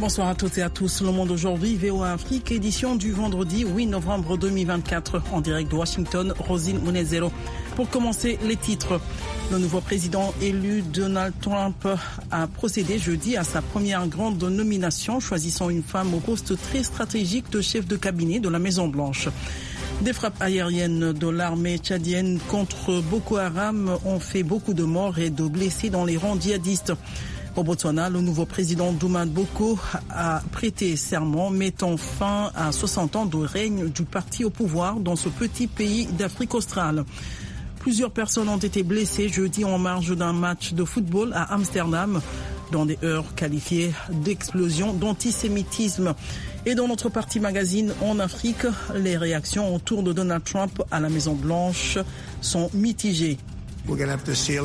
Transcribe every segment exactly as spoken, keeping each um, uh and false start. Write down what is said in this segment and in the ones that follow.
Bonsoir à toutes et à tous. Le Monde aujourd'hui, V O A Afrique, édition du vendredi huit novembre deux mille vingt-quatre. En direct de Washington, Rosine Munezero. Pour commencer, les titres. Le nouveau président élu Donald Trump a procédé jeudi à sa première grande nomination, choisissant une femme au poste très stratégique de chef de cabinet de la Maison-Blanche. Des frappes aériennes de l'armée tchadienne contre Boko Haram ont fait beaucoup de morts et de blessés dans les rangs djihadistes. Au Botswana, le nouveau président Duma Boko a prêté serment, mettant fin à soixante ans de règne du parti au pouvoir dans ce petit pays d'Afrique australe. Plusieurs personnes ont été blessées jeudi en marge d'un match de football à Amsterdam, dans des heurts qualifiés d'explosion d'antisémitisme. Et dans notre partie magazine en Afrique, les réactions autour de Donald Trump à la Maison-Blanche sont mitigées. Nous allons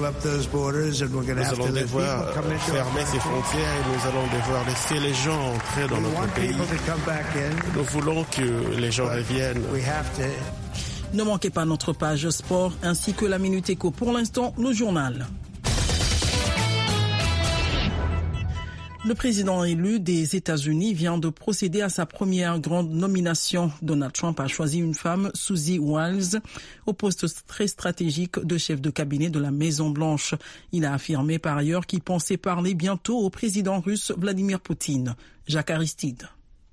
devoir fermer ces frontières et nous allons devoir laisser les gens entrer dans notre pays. Nous voulons que les gens reviennent. Ne manquez pas notre page sport ainsi que la Minute Éco. Pour l'instant, le journal. Le président élu des États-Unis vient de procéder à sa première grande nomination. Donald Trump a choisi une femme, Susie Wiles, au poste très stratégique de chef de cabinet de la Maison-Blanche. Il a affirmé par ailleurs qu'il pensait parler bientôt au président russe Vladimir Poutine. Jacques Aristide.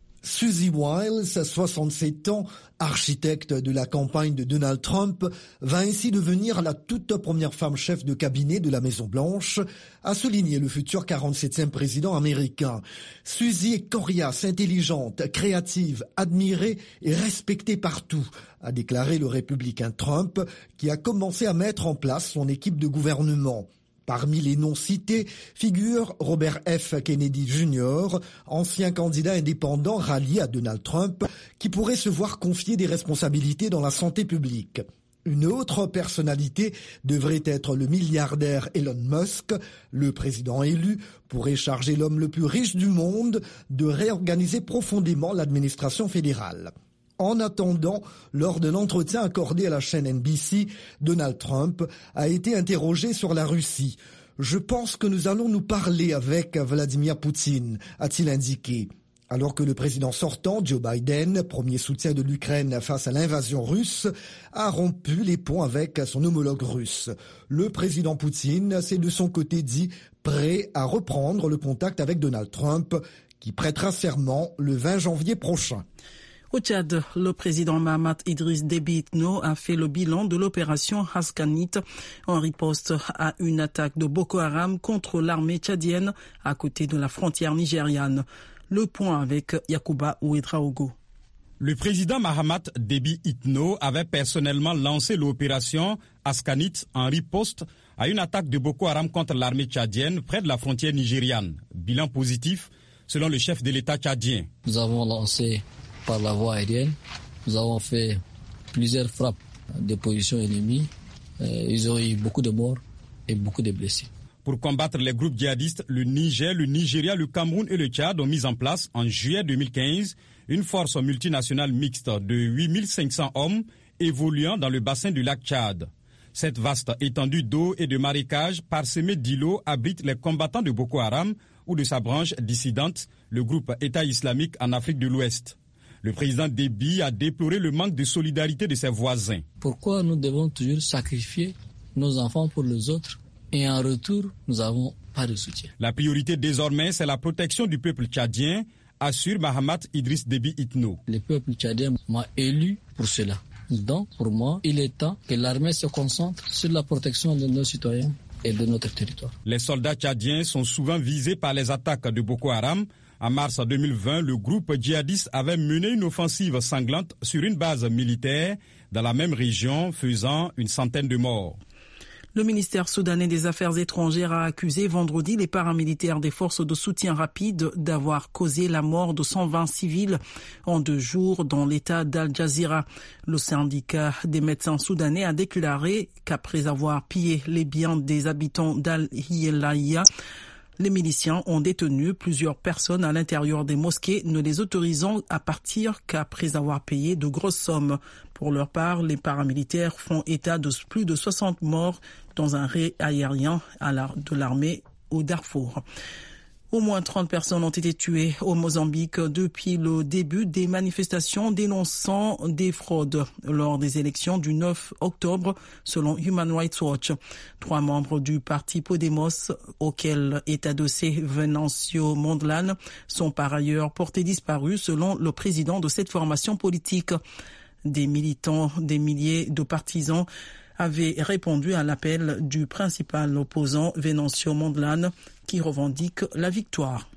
Susie Wiles, soixante-sept ans, architecte de la campagne de Donald Trump, va ainsi devenir la toute première femme chef de cabinet de la Maison-Blanche, a souligné le futur quarante-septième président américain. Susie est coriace, intelligente, créative, admirée et respectée partout, a déclaré le républicain Trump, qui a commencé à mettre en place son équipe de gouvernement. Parmi les noms cités figure Robert F. Kennedy Junior, ancien candidat indépendant rallié à Donald Trump, qui pourrait se voir confier des responsabilités dans la santé publique. Une autre personnalité devrait être le milliardaire Elon Musk. Le président élu pourrait charger l'homme le plus riche du monde de réorganiser profondément l'administration fédérale. En attendant, lors de l'entretien accordé à la chaîne N B C, Donald Trump a été interrogé sur la Russie. « Je pense que nous allons nous parler avec Vladimir Poutine », a-t-il indiqué. Alors que le président sortant, Joe Biden, premier soutien de l'Ukraine face à l'invasion russe, a rompu les ponts avec son homologue russe. Le président Poutine s'est de son côté dit prêt à reprendre le contact avec Donald Trump, qui prêtera serment le vingt janvier prochain. Au Tchad, le président Mahamat Idriss Déby Itno a fait le bilan de l'opération Haskanit en riposte à une attaque de Boko Haram contre l'armée tchadienne à côté de la frontière nigériane. Le point avec Yacouba Ouedraogo. Le président Mahamat Déby Itno avait personnellement lancé l'opération Haskanit en riposte à une attaque de Boko Haram contre l'armée tchadienne près de la frontière nigériane. Bilan positif selon le chef de l'État tchadien. Nous avons lancé par la voie aérienne, nous avons fait plusieurs frappes de positions ennemies. Euh, ils ont eu beaucoup de morts et beaucoup de blessés. Pour combattre les groupes djihadistes, le Niger, le Nigeria, le Cameroun et le Tchad ont mis en place en juillet deux mille quinze une force multinationale mixte de huit mille cinq cents hommes évoluant dans le bassin du lac Tchad. Cette vaste étendue d'eau et de marécages parsemée d'îlots abrite les combattants de Boko Haram ou de sa branche dissidente, le groupe État islamique en Afrique de l'Ouest. Le président Déby a déploré le manque de solidarité de ses voisins. Pourquoi nous devons toujours sacrifier nos enfants pour les autres et en retour, nous n'avons pas de soutien? La priorité désormais, c'est la protection du peuple tchadien, assure Mahamat Idriss Déby Itno. Le peuple tchadien m'a élu pour cela. Donc, pour moi, il est temps que l'armée se concentre sur la protection de nos citoyens et de notre territoire. Les soldats tchadiens sont souvent visés par les attaques de Boko Haram. En mars deux mille vingt, le groupe djihadiste avait mené une offensive sanglante sur une base militaire dans la même région, faisant une centaine de morts. Le ministère soudanais des Affaires étrangères a accusé vendredi les paramilitaires des forces de soutien rapide d'avoir causé la mort de cent vingt civils en deux jours dans l'état d'Al Jazira. Le syndicat des médecins soudanais a déclaré qu'après avoir pillé les biens des habitants d'Al-Hilaïa, les miliciens ont détenu plusieurs personnes à l'intérieur des mosquées, ne les autorisant à partir qu'après avoir payé de grosses sommes. Pour leur part, les paramilitaires font état de plus de soixante morts dans un raid aérien à la, de l'armée au Darfour. Au moins trente personnes ont été tuées au Mozambique depuis le début des manifestations dénonçant des fraudes lors des élections du neuf octobre, selon Human Rights Watch. Trois membres du parti Podemos, auquel est adossé Venancio Mondlane, sont par ailleurs portés disparus, selon le président de cette formation politique. Des militants, des milliers de partisans avaient répondu à l'appel du principal opposant Venancio Mondlane, qui revendique la victoire.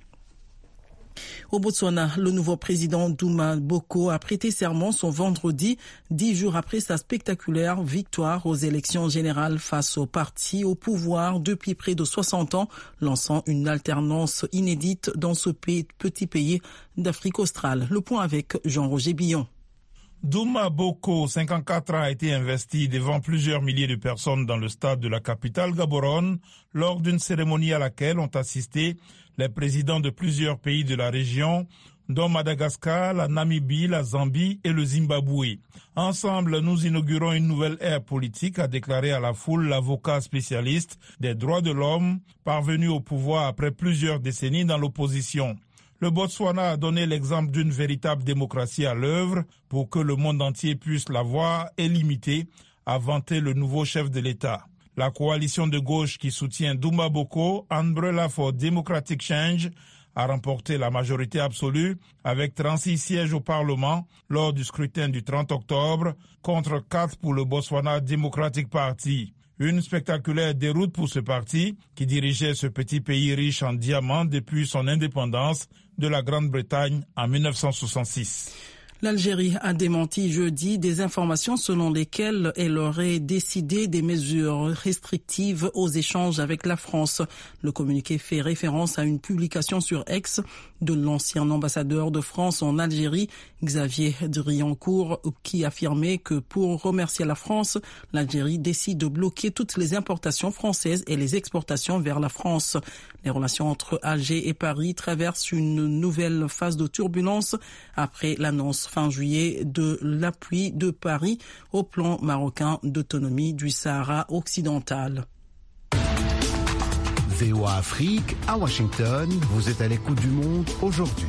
Au Botswana, le nouveau président Duma Boko a prêté serment son vendredi, dix jours après sa spectaculaire victoire aux élections générales face au parti au pouvoir depuis près de soixante ans, lançant une alternance inédite dans ce petit pays d'Afrique australe. Le point avec Jean-Roger Billon. Duma Boko, cinquante-quatre ans, a été investi devant plusieurs milliers de personnes dans le stade de la capitale Gaborone lors d'une cérémonie à laquelle ont assisté les présidents de plusieurs pays de la région, dont Madagascar, la Namibie, la Zambie et le Zimbabwe. Ensemble, nous inaugurons une nouvelle ère politique, a déclaré à la foule l'avocat spécialiste des droits de l'homme, parvenu au pouvoir après plusieurs décennies dans l'opposition. Le Botswana a donné l'exemple d'une véritable démocratie à l'œuvre pour que le monde entier puisse la voir et l'imiter, a vanté le nouveau chef de l'État. La coalition de gauche qui soutient Duma Boko, Umbrella for Democratic Change, a remporté la majorité absolue avec trente-six sièges au Parlement lors du scrutin du trente octobre contre quatre pour le Botswana Democratic Party. Une spectaculaire déroute pour ce parti qui dirigeait ce petit pays riche en diamants depuis son indépendance de la Grande-Bretagne en mille neuf cent soixante-six. L'Algérie a démenti jeudi des informations selon lesquelles elle aurait décidé des mesures restrictives aux échanges avec la France. Le communiqué fait référence à une publication sur X de l'ancien ambassadeur de France en Algérie, Xavier Driancourt, qui affirmait que pour remercier la France, l'Algérie décide de bloquer toutes les importations françaises et les exportations vers la France. Les relations entre Alger et Paris traversent une nouvelle phase de turbulence après l'annonce fin juillet de l'appui de Paris au plan marocain d'autonomie du Sahara occidental. V O A Afrique, à Washington, vous êtes à l'écoute du monde aujourd'hui.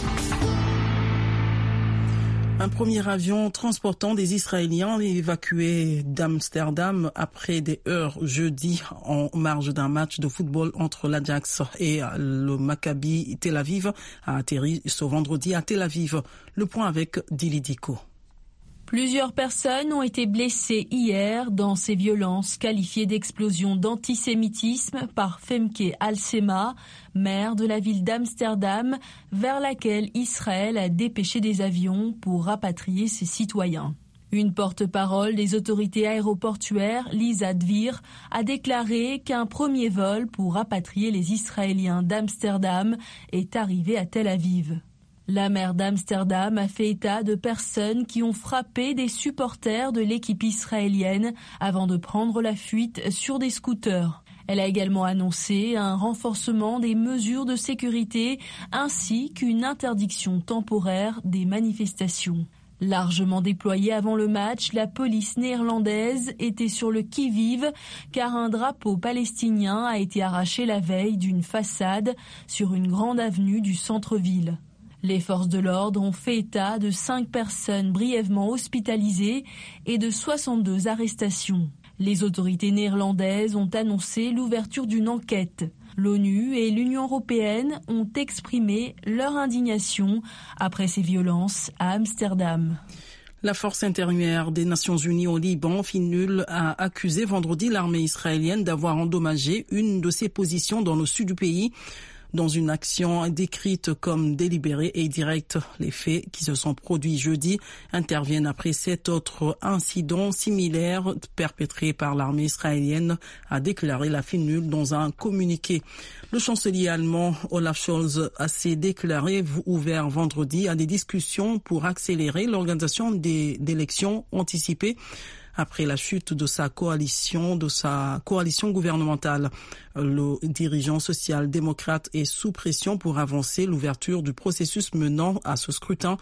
Un premier avion transportant des Israéliens évacués d'Amsterdam après des heures jeudi en marge d'un match de football entre l'Ajax et le Maccabi Tel Aviv a atterri ce vendredi à Tel Aviv. Le point avec Dili Diko. Plusieurs personnes ont été blessées hier dans ces violences qualifiées d'explosion d'antisémitisme par Femke Halsema, maire de la ville d'Amsterdam, vers laquelle Israël a dépêché des avions pour rapatrier ses citoyens. Une porte-parole des autorités aéroportuaires, Lisa Dvir, a déclaré qu'un premier vol pour rapatrier les Israéliens d'Amsterdam est arrivé à Tel Aviv. La maire d'Amsterdam a fait état de personnes qui ont frappé des supporters de l'équipe israélienne avant de prendre la fuite sur des scooters. Elle a également annoncé un renforcement des mesures de sécurité ainsi qu'une interdiction temporaire des manifestations. Largement déployée avant le match, la police néerlandaise était sur le qui-vive car un drapeau palestinien a été arraché la veille d'une façade sur une grande avenue du centre-ville. Les forces de l'ordre ont fait état de cinq personnes brièvement hospitalisées et de soixante-deux arrestations. Les autorités néerlandaises ont annoncé l'ouverture d'une enquête. L'ONU et l'Union européenne ont exprimé leur indignation après ces violences à Amsterdam. La force intérieure des Nations Unies au Liban, FINUL, a accusé vendredi l'armée israélienne d'avoir endommagé une de ses positions dans le sud du pays, dans une action décrite comme délibérée et directe. Les faits qui se sont produits jeudi interviennent après sept autres incidents similaires perpétrés par l'armée israélienne, a déclaré la FINUL dans un communiqué. Le chancelier allemand Olaf Scholz a s'est déclaré ouvert vendredi à des discussions pour accélérer l'organisation des élections anticipées après la chute de sa coalition, de sa coalition gouvernementale. Le dirigeant social-démocrate est sous pression pour avancer l'ouverture du processus menant à ce scrutin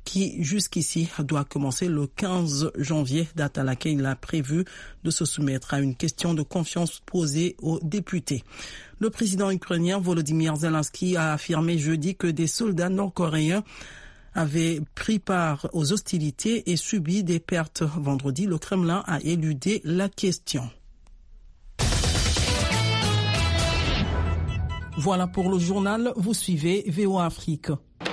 qui jusqu'ici doit commencer le quinze janvier, date à laquelle il a prévu de se soumettre à une question de confiance posée aux députés. Le président ukrainien Volodymyr Zelensky a affirmé jeudi que des soldats nord-coréens avaient pris part aux hostilités et subi des pertes. Vendredi, le Kremlin a éludé la question. Voilà pour le journal, vous suivez V O A Afrique.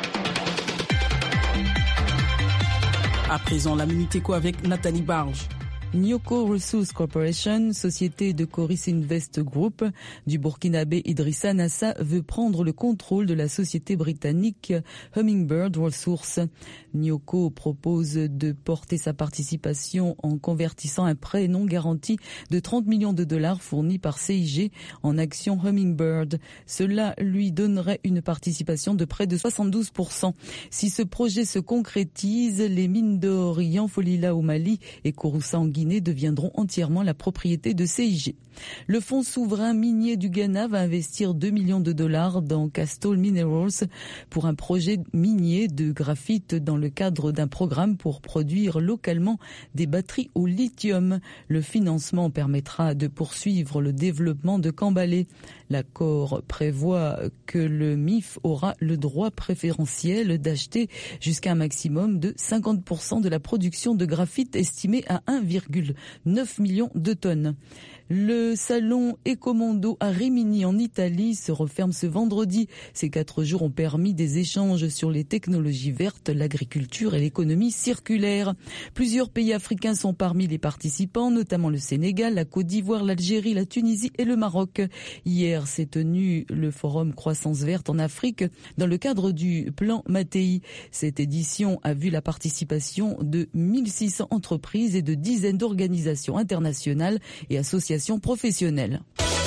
À présent, la Minute Éco avec Nathalie Barge. Nyoko Resources Corporation, société de Coris Invest Group du Burkinabé Idrissa Nassa, veut prendre le contrôle de la société britannique Hummingbird Resources. Nyoko propose de porter sa participation en convertissant un prêt non garanti de trente millions de dollars fourni par C I G en actions Hummingbird. Cela lui donnerait une participation de près de soixante-douze pour cent. Si ce projet se concrétise, les mines d'or Yanfolila au Mali et Kouroussa en Guinée deviendront entièrement la propriété de C I G. Le fonds souverain minier du Ghana va investir deux millions de dollars dans Castol Minerals pour un projet minier de graphite dans le cadre d'un programme pour produire localement des batteries au lithium. Le financement permettra de poursuivre le développement de Kambalé. L'accord prévoit que le M I F aura le droit préférentiel d'acheter jusqu'à un maximum de cinquante pour cent de la production de graphite estimée à un virgule neuf million de tonnes. Le salon Ecomondo à Rimini en Italie se referme ce vendredi. Ces quatre jours ont permis des échanges sur les technologies vertes, l'agriculture et l'économie circulaire. Plusieurs pays africains sont parmi les participants, notamment le Sénégal, la Côte d'Ivoire, l'Algérie, la Tunisie et le Maroc. Hier s'est tenu le forum Croissance verte en Afrique dans le cadre du plan Mattei. Cette édition a vu la participation de mille six cents entreprises et de dizaines d'organisations internationales et associations professionnelles.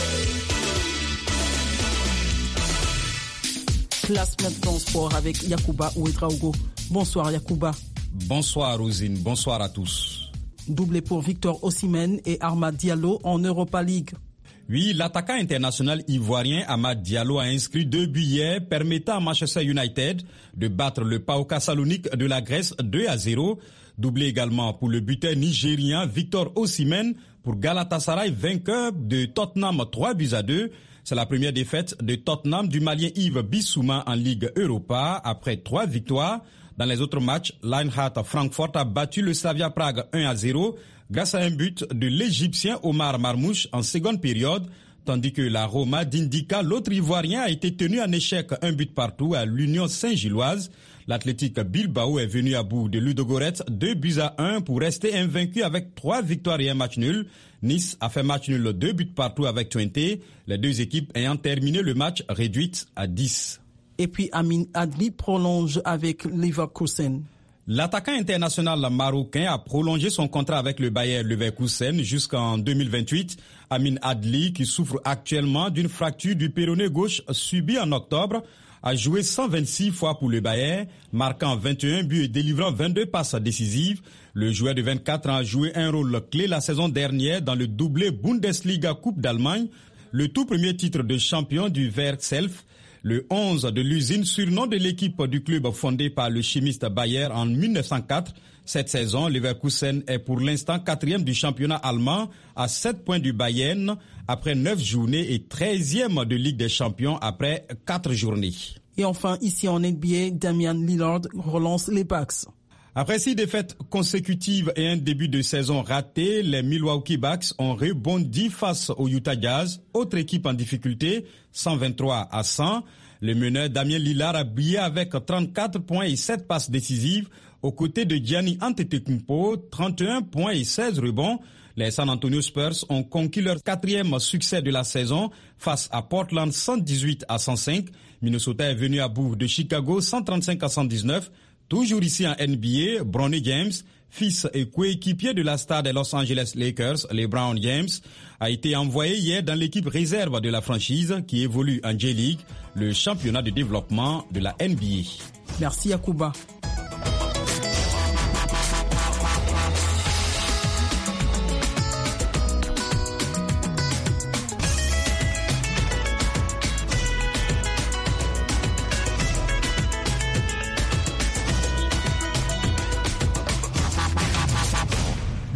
Place maintenant sport avec Yacouba Ouedraogo. Bonsoir Yacouba. Bonsoir Rosine, bonsoir à tous. Doublé pour Victor Osimhen et Amad Diallo en Europa League. Oui, l'attaquant international ivoirien Amad Diallo a inscrit deux buts hier, permettant à Manchester United de battre le P A O K Salonique de la Grèce deux à zéro. Doublé également pour le buteur nigérien Victor Osimhen pour Galatasaray, vainqueur de Tottenham trois buts à deux. C'est la première défaite de Tottenham du Malien Yves Bissouma en Ligue Europa après trois victoires. Dans les autres matchs, l'Eintracht Francfort a battu le Slavia Prague un à zéro grâce à un but de l'Égyptien Omar Marmouche en seconde période, tandis que la Roma d'Indica, l'autre Ivoirien, a été tenu en échec un but partout à l'Union Saint-Gilloise. L'Athletic Bilbao est venu à bout de Ludogorets deux buts à un pour rester invaincu avec trois victoires et un match nul. Nice a fait match nul deux buts partout avec Twente, les deux équipes ayant terminé le match réduite à dix. Et puis Amin Adli prolonge avec Leverkusen. L'attaquant international marocain a prolongé son contrat avec le Bayer Leverkusen jusqu'en deux mille vingt-huit. Amin Adli, qui souffre actuellement d'une fracture du péroné gauche subie en octobre, a joué cent vingt-six fois pour le Bayer, marquant vingt et un buts et délivrant vingt-deux passes décisives. Le joueur de vingt-quatre ans a joué un rôle clé la saison dernière dans le doublé Bundesliga Coupe d'Allemagne, le tout premier titre de champion du Verself. Le onze de l'usine, surnom de l'équipe du club fondé par le chimiste Bayer en mille neuf cent quatre. Cette saison, Leverkusen est pour l'instant quatrième du championnat allemand à sept points du Bayern après neuf journées et treizième de Ligue des Champions après quatre journées. Et enfin, ici en N B A, Damian Lillard relance les Bucks. Après six défaites consécutives et un début de saison raté, les Milwaukee Bucks ont rebondi face au Utah Jazz, autre équipe en difficulté, cent vingt-trois à cent. Le meneur Damien Lillard a brillé avec trente-quatre points et sept passes décisives, aux côtés de Giannis Antetokounmpo, trente et un points et seize rebonds. Les San Antonio Spurs ont conquis leur quatrième succès de la saison face à Portland cent dix-huit à cent cinq. Minnesota est venu à bout de Chicago cent trente-cinq à cent dix-neuf. Toujours ici en N B A, Bronny James, fils et coéquipier de la star des Los Angeles Lakers, LeBron James, a été envoyé hier dans l'équipe réserve de la franchise qui évolue en J-League, le championnat de développement de la N B A. Merci Yacouba.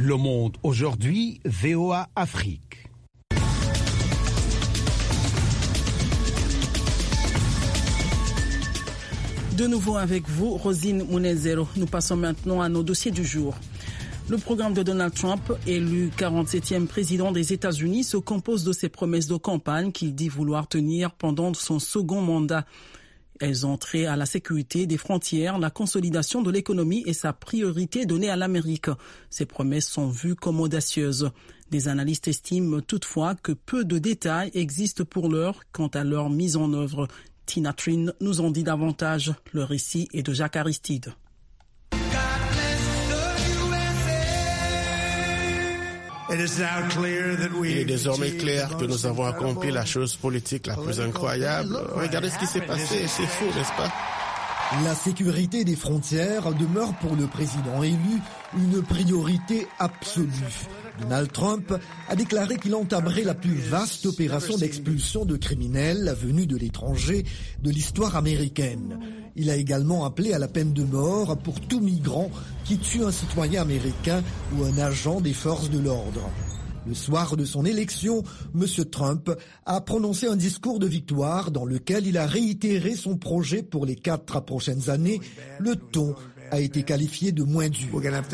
Le Monde aujourd'hui, V O A Afrique. De nouveau avec vous, Rosine Munezero. Nous passons maintenant à nos dossiers du jour. Le programme de Donald Trump, élu quarante-septième président des États-Unis, se compose de ses promesses de campagne qu'il dit vouloir tenir pendant son second mandat. Elles ont trait à la sécurité des frontières, la consolidation de l'économie et sa priorité donnée à l'Amérique. Ces promesses sont vues comme audacieuses. Des analystes estiment toutefois que peu de détails existent pour l'heure quant à leur mise en œuvre. Tina Trin nous en dit davantage. Le récit est de Jacques Aristide. Il est désormais clair que nous avons accompli la chose politique la plus incroyable. Regardez ce qui s'est passé, c'est fou, n'est-ce pas? La sécurité des frontières demeure pour le président élu une priorité absolue. Donald Trump a déclaré qu'il entamerait la plus vaste opération d'expulsion de criminels venus de l'étranger de l'histoire américaine. Il a également appelé à la peine de mort pour tout migrant qui tue un citoyen américain ou un agent des forces de l'ordre. Le soir de son élection, M. Trump a prononcé un discours de victoire dans lequel il a réitéré son projet pour les quatre prochaines années. Le ton a été qualifié de moins dur. Nous allons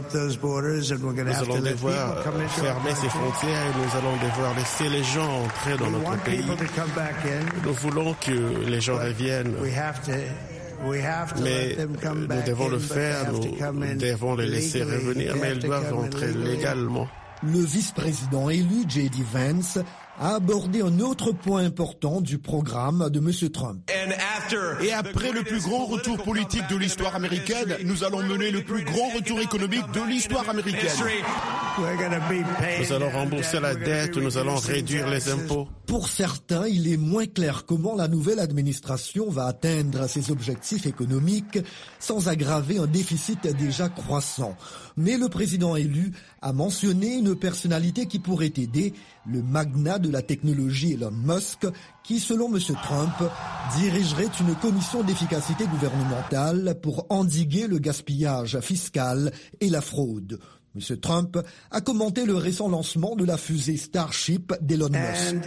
devoir fermer ces frontières et nous allons devoir laisser les gens entrer dans notre pays. Nous voulons que les gens reviennent. Mais nous devons le faire, nous devons les laisser revenir, mais ils doivent entrer légalement. Le vice-président élu, J D Vance, a abordé un autre point important du programme de M. Trump. Et après le plus grand retour politique de l'histoire américaine, nous allons mener le plus grand retour économique de l'histoire américaine. Nous allons rembourser la dette, nous allons réduire les impôts. Pour certains, il est moins clair comment la nouvelle administration va atteindre ses objectifs économiques sans aggraver un déficit déjà croissant. Mais le président élu a mentionné une personnalité qui pourrait aider, le magnat de la technologie Elon Musk, qui, selon M. Trump, dirigerait une commission d'efficacité gouvernementale pour endiguer le gaspillage fiscal et la fraude. M. Trump a commenté le récent lancement de la fusée Starship d'Elon Musk.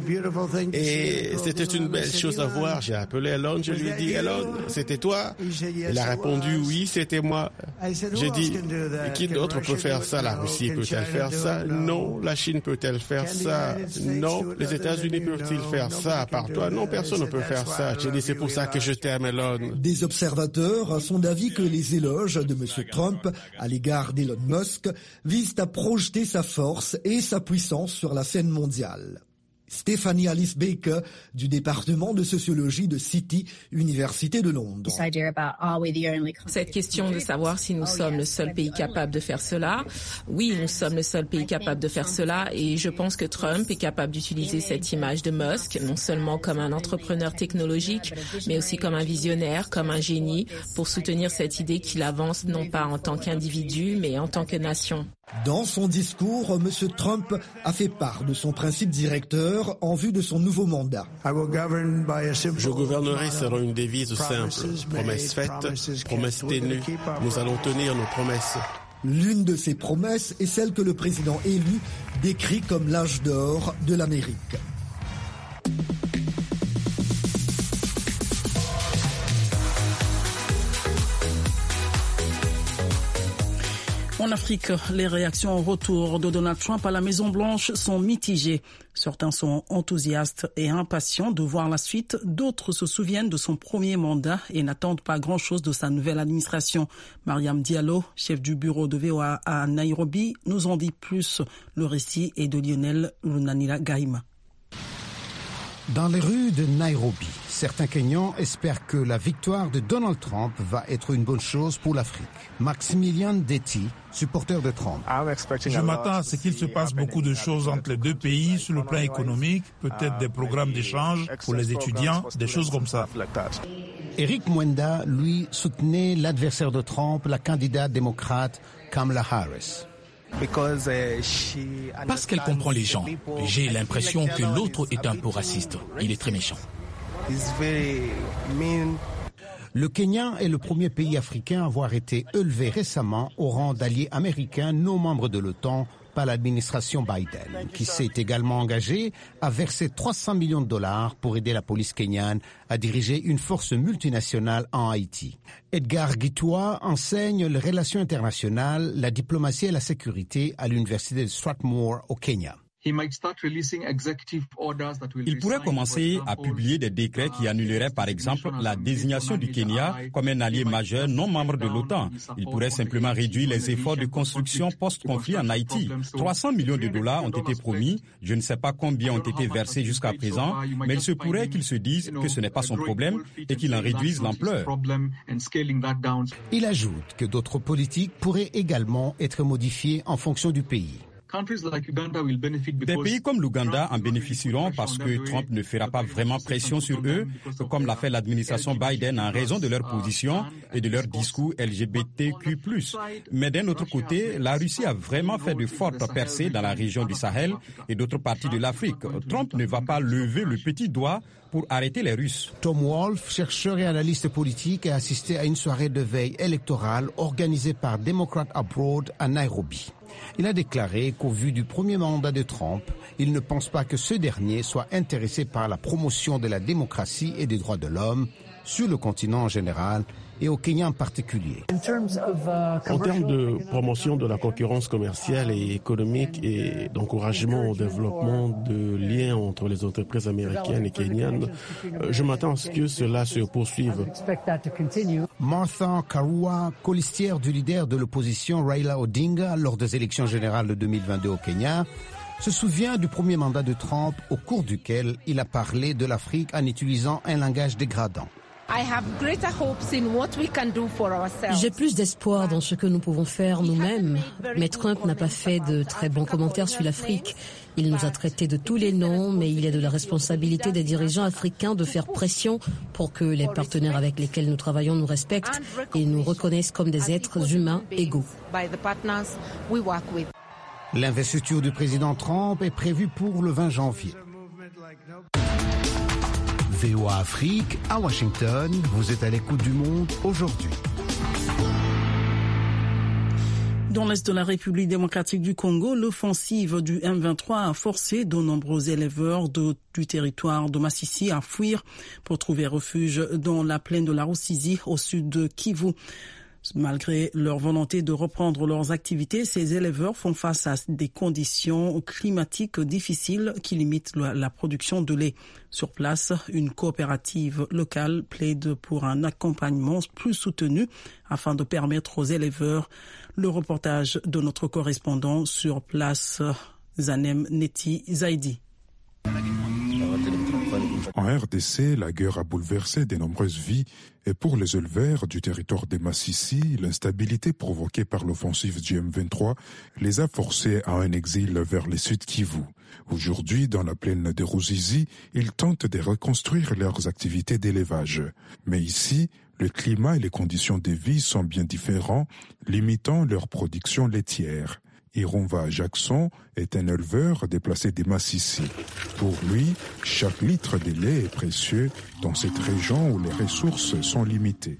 Et c'était une belle chose à voir. J'ai appelé Elon, je lui ai dit, Elon, c'était toi? Il a répondu, oui, c'était moi. J'ai dit, qui d'autre peut faire ça? La Russie peut-elle faire ça? Non. La Chine peut-elle faire ça? Non. Les États-Unis peuvent-ils faire ça à part toi? Non, personne ne peut faire ça. J'ai dit, c'est pour ça que je t'aime, Elon. Des observateurs sont d'avis que les éloges de M. Trump à l'égard d'Elon Musk vise à projeter sa force et sa puissance sur la scène mondiale. Stephanie Alice Baker du département de sociologie de City, Université de Londres. Cette question de savoir si nous sommes le seul pays capable de faire cela, oui, nous sommes le seul pays capable de faire cela et je pense que Trump est capable d'utiliser cette image de Musk, non seulement comme un entrepreneur technologique, mais aussi comme un visionnaire, comme un génie, pour soutenir cette idée qu'il avance non pas en tant qu'individu, mais en tant que nation. Dans son discours, M. Trump a fait part de son principe directeur en vue de son nouveau mandat. Je gouvernerai selon une devise simple. Promesses faites, promesses tenues. Nous allons tenir nos promesses. L'une de ces promesses est celle que le président élu décrit comme l'âge d'or de l'Amérique. En Afrique, les réactions au retour de Donald Trump à la Maison-Blanche sont mitigées. Certains sont enthousiastes et impatients de voir la suite. D'autres se souviennent de son premier mandat et n'attendent pas grand-chose de sa nouvelle administration. Mariam Diallo, chef du bureau de V O A à Nairobi, nous en dit plus. Le récit est de Lionel Lunanila Gaïma. Dans les rues de Nairobi, certains Kenyans espèrent que la victoire de Donald Trump va être une bonne chose pour l'Afrique. Maximilian Deti, supporter de Trump. Je m'attends à ce qu'il se passe beaucoup de choses entre les deux pays sur le plan économique, peut-être des programmes d'échange pour les étudiants, des choses comme ça. Eric Mwenda, lui, soutenait l'adversaire de Trump, la candidate démocrate Kamala Harris. Parce qu'elle comprend les gens. J'ai l'impression que l'autre est un peu raciste. Il est très méchant. Le Kenya est le premier pays africain à avoir été élevé récemment au rang d'allié américain non membre de l'OTAN par l'administration Biden, qui s'est également engagé à verser trois cents millions de dollars pour aider la police kenyane à diriger une force multinationale en Haïti. Edgar Gitwa enseigne les relations internationales, la diplomatie et la sécurité à l'université de Strathmore au Kenya. Il pourrait commencer à publier des décrets qui annuleraient par exemple la désignation du Kenya comme un allié majeur non membre de l'OTAN. Il pourrait simplement réduire les efforts de construction post-conflit en Haïti. trois cents millions de dollars ont été promis. Je ne sais pas combien ont été versés jusqu'à présent, mais il se pourrait qu'il se dise que ce n'est pas son problème et qu'il en réduise l'ampleur. Il ajoute que d'autres politiques pourraient également être modifiées en fonction du pays. Des pays comme l'Ouganda en bénéficieront parce que Trump ne fera pas vraiment pression sur eux, comme l'a fait l'administration Biden en raison de leur position et de leur discours L G B T Q plus. Mais d'un autre côté, la Russie a vraiment fait de fortes percées dans la région du Sahel et d'autres parties de l'Afrique. Trump ne va pas lever le petit doigt pour arrêter les Russes. Tom Wolfe, chercheur et analyste politique, a assisté à une soirée de veille électorale organisée par Democrat Abroad à Nairobi. Il a déclaré qu'au vu du premier mandat de Trump, il ne pense pas que ce dernier soit intéressé par la promotion de la démocratie et des droits de l'homme sur le continent en général et au Kenya en particulier. En termes de promotion de la concurrence commerciale et économique et d'encouragement au développement de liens entre les entreprises américaines et kenyanes, je m'attends à ce que cela se poursuive. Martha Karua, colistière du leader de l'opposition Raila Odinga lors des élections générales de deux mille vingt-deux au Kenya, se souvient du premier mandat de Trump au cours duquel il a parlé de l'Afrique en utilisant un langage dégradant. J'ai plus d'espoir dans ce que nous pouvons faire nous-mêmes, mais Trump n'a pas fait de très bons commentaires sur l'Afrique. Il nous a traités de tous les noms, mais il est de la responsabilité des dirigeants africains de faire pression pour que les partenaires avec lesquels nous travaillons nous respectent et nous reconnaissent comme des êtres humains égaux. L'investiture du président Trump est prévue pour le vingt janvier. V O A Afrique, à Washington, vous êtes à l'écoute du monde aujourd'hui. Dans l'est de la République démocratique du Congo, l'offensive du M vingt-trois a forcé de nombreux éleveurs de, du territoire de Massissi à fuir pour trouver refuge dans la plaine de la Rusizi au sud de Kivu. Malgré leur volonté de reprendre leurs activités, ces éleveurs font face à des conditions climatiques difficiles qui limitent la production de lait. Sur place, une coopérative locale plaide pour un accompagnement plus soutenu afin de permettre aux éleveurs. Le reportage de notre correspondant sur place, Zanem Neti Zaidi. En R D C, la guerre a bouleversé de nombreuses vies et pour les éleveurs du territoire de Massissi, l'instabilité provoquée par l'offensive du M vingt-trois les a forcés à un exil vers le sud Kivu. Aujourd'hui, dans la plaine de Ruzizi, ils tentent de reconstruire leurs activités d'élevage. Mais ici, le climat et les conditions de vie sont bien différents, limitant leur production laitière. Irumva Jackson est un éleveur déplacé des Massissi. Pour lui, chaque litre de lait est précieux dans cette région où les ressources sont limitées.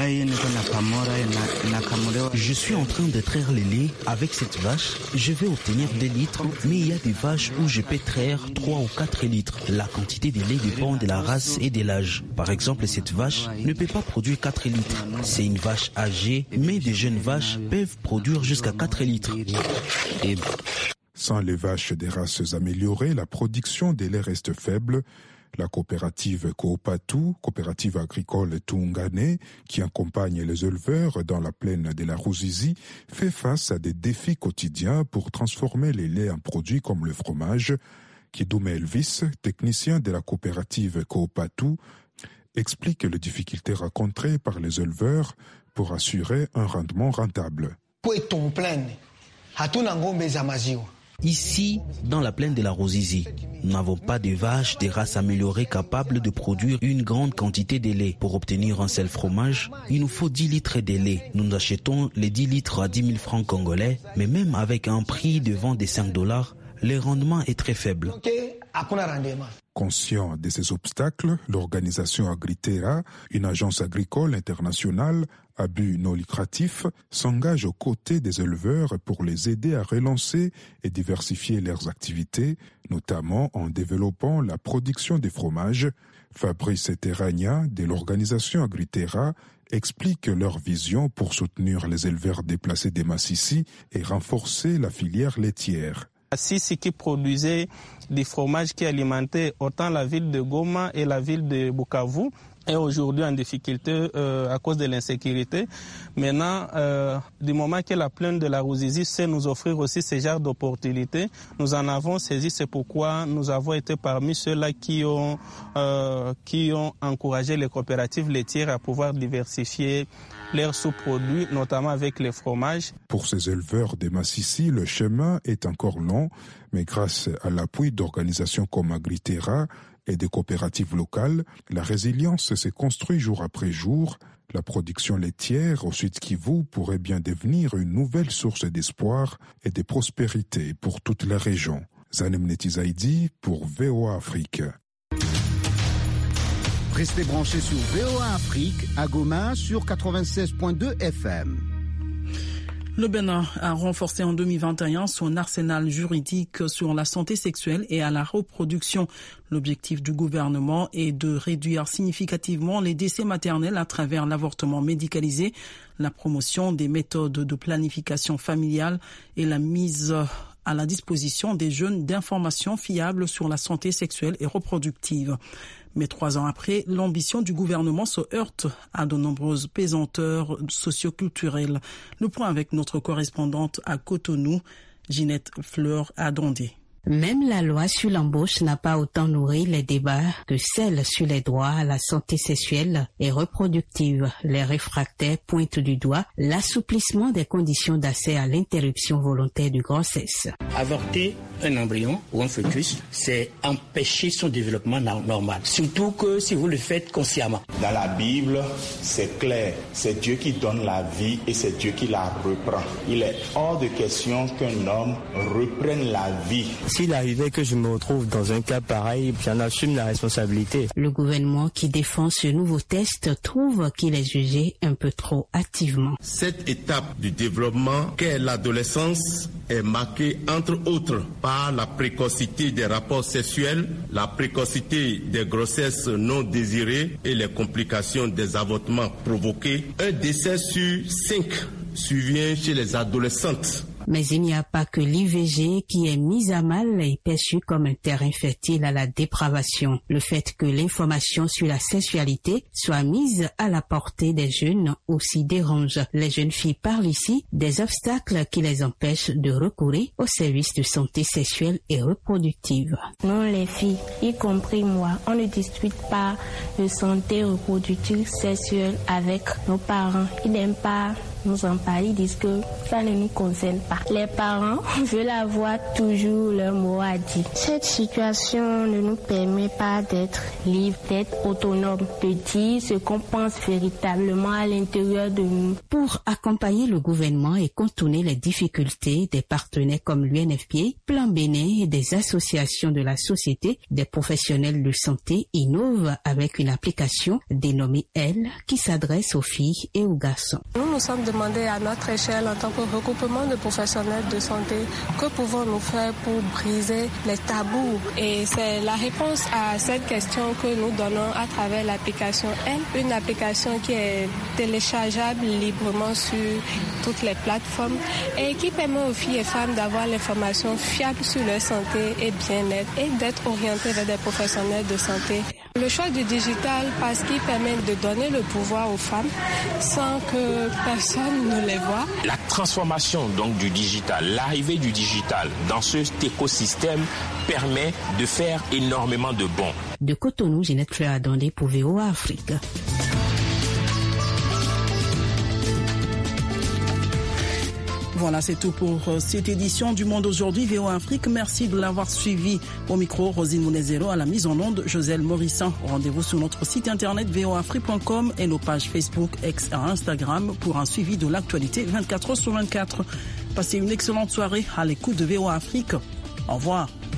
Je suis en train de traire le lait avec cette vache. Je vais obtenir deux litres, mais il y a des vaches où je peux traire trois ou quatre litres. La quantité de lait dépend de la race et de l'âge. Par exemple, cette vache ne peut pas produire quatre litres. C'est une vache âgée, mais des jeunes vaches peuvent produire jusqu'à quatre litres. Et... Sans les vaches des races améliorées, la production de lait reste faible. La coopérative Coopatu, coopérative agricole Tungane, qui accompagne les éleveurs dans la plaine de la Ruzizi, fait face à des défis quotidiens pour transformer les laits en produits comme le fromage. Kidume Elvis, technicien de la coopérative Coopatu, explique les difficultés rencontrées par les éleveurs pour assurer un rendement rentable. Ici, dans la plaine de la Ruzizi, nous n'avons pas de vaches de race améliorée capables de produire une grande quantité de lait. Pour obtenir un seul fromage, il nous faut dix litres de lait. Nous achetons les dix litres à dix mille francs congolais, mais même avec un prix de vente de cinq dollars, le rendement est très faible. Conscient de ces obstacles, l'organisation Agriterra, une agence agricole internationale à but non lucratif, s'engage aux côtés des éleveurs pour les aider à relancer et diversifier leurs activités, notamment en développant la production des fromages. Fabrice Terragna de l'organisation Agriterra explique leur vision pour soutenir les éleveurs déplacés des Massissi et renforcer la filière laitière. Massissi qui produisait des fromages qui alimentaient autant la ville de Goma et la ville de Bukavu est aujourd'hui en difficulté euh, à cause de l'insécurité. Maintenant, euh, du moment que la plaine de la Ruzizi sait nous offrir aussi ce genre d'opportunités, nous en avons saisi. C'est pourquoi nous avons été parmi ceux-là qui ont, euh, qui ont encouragé les coopératives laitières à pouvoir diversifier leurs sous-produits, notamment avec les fromages. Pour ces éleveurs des Massissi, le chemin est encore long, mais grâce à l'appui d'organisations comme Agriterra et des coopératives locales, la résilience se construit jour après jour. La production laitière au Sud Kivu pourrait bien devenir une nouvelle source d'espoir et de prospérité pour toute la région. Zanem Netizaidi pour V O A Afrique. Restez branchés sur V O A Afrique à Goma sur quatre-vingt-seize virgule deux F M. Le Bénin a renforcé en deux mille vingt et un son arsenal juridique sur la santé sexuelle et à la reproduction. L'objectif du gouvernement est de réduire significativement les décès maternels à travers l'avortement médicalisé, la promotion des méthodes de planification familiale et la mise à la disposition des jeunes d'informations fiables sur la santé sexuelle et reproductive. Mais trois ans après, l'ambition du gouvernement se heurte à de nombreuses pesanteurs socioculturelles. Le point avec notre correspondante à Cotonou, Ginette Fleur-Adondé. Même la loi sur l'embauche n'a pas autant nourri les débats que celle sur les droits à la santé sexuelle et reproductive. Les réfractaires pointent du doigt l'assouplissement des conditions d'accès à l'interruption volontaire de grossesse. Avorter un embryon ou un fœtus, c'est empêcher son développement normal. Surtout que si vous le faites consciemment. Dans la Bible, c'est clair. C'est Dieu qui donne la vie et c'est Dieu qui la reprend. Il est hors de question qu'un homme reprenne la vie. S'il arrivait que je me retrouve dans un cas pareil, j'en assume la responsabilité. Le gouvernement qui défend ce nouveau test trouve qu'il est jugé un peu trop hâtivement. Cette étape du développement qu'est l'adolescence est marquée entre autres par la précocité des rapports sexuels, la précocité des grossesses non désirées et les complications des avortements provoqués. Un décès sur cinq survient chez les adolescentes. Mais il n'y a pas que l'I V G qui est mise à mal et perçue comme un terrain fertile à la dépravation. Le fait que l'information sur la sexualité soit mise à la portée des jeunes aussi dérange. Les jeunes filles parlent ici des obstacles qui les empêchent de recourir aux services de santé sexuelle et reproductive. Nous les filles, y compris moi, on ne discute pas de santé reproductive sexuelle avec nos parents. Ils n'aiment pas nous en parler, ils disent que ça ne nous concerne pas. Les parents veulent avoir toujours leur mot à dire. Cette situation ne nous permet pas d'être libres, d'être autonomes, de dire ce qu'on pense véritablement à l'intérieur de nous. Pour accompagner le gouvernement et contourner les difficultés, des partenaires comme l'U N F P A, Plan Bénin et des associations de la société, des professionnels de santé innovent avec une application dénommée Elle qui s'adresse aux filles et aux garçons. Nous nous sommes demander à notre échelle en tant que regroupement de professionnels de santé que pouvons-nous faire pour briser les tabous, et c'est la réponse à cette question que nous donnons à travers l'application Elle, une application qui est téléchargeable librement sur toutes les plateformes et qui permet aux filles et femmes d'avoir l'information fiable sur leur santé et bien-être et d'être orientées vers des professionnels de santé. Le choix du digital parce qu'il permet de donner le pouvoir aux femmes sans que personne ne les voit. La transformation donc du digital, l'arrivée du digital dans cet écosystème permet de faire énormément de bons. De Cotonou, Ginette Fleur-Adondé pour V O A Afrique. Voilà, c'est tout pour cette édition du Monde aujourd'hui V O A Afrique. Merci de l'avoir suivi. Au micro, Rosine Mounezero, à la mise en onde, Joselle Morissin. Rendez-vous sur notre site internet v o afrique point com et nos pages Facebook, X et Instagram pour un suivi de l'actualité vingt-quatre heures sur vingt-quatre. Passez une excellente soirée à l'écoute de V O A Afrique. Au revoir.